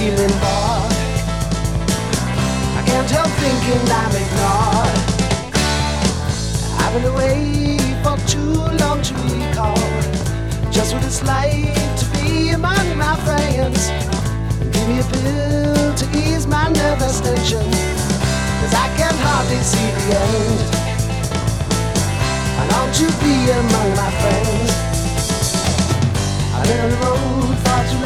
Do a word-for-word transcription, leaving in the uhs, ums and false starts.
feeling bored. I can't help thinking I'm ignored. I've been away for too long to recall just what it's like to be among my friends. Give me a pill to ease my nervous tension, 'cause I can hardly see the end. I long to be among my friends. I live on the road